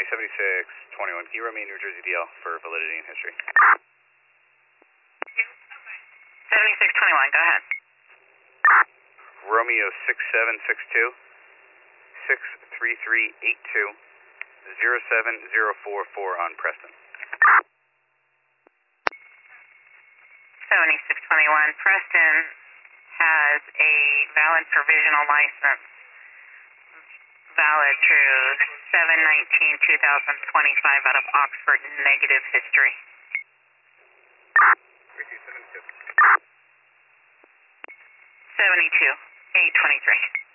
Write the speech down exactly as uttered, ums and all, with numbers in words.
seventy-six twenty-one. Can you run me a New Jersey D L for validity and history? seventy-six twenty-one, go ahead. Romeo six seven six two, six three three eight two, zero seven zero four four on Preston. seventy-six twenty-one, Preston has a valid provisional license, valid through seven nineteen two thousand twenty-five out of Oxford, negative history. seventy-two eight twenty-three.